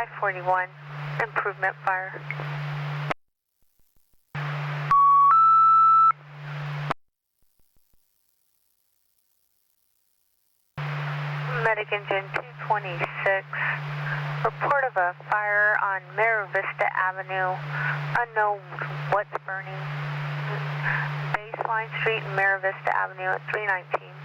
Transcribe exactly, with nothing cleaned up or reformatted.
forty-one, improvement fire. Medic engine two twenty-six, report of a fire on Mira Vista Avenue, unknown what's burning, Baseline Street and Mira Vista Avenue at three nineteen.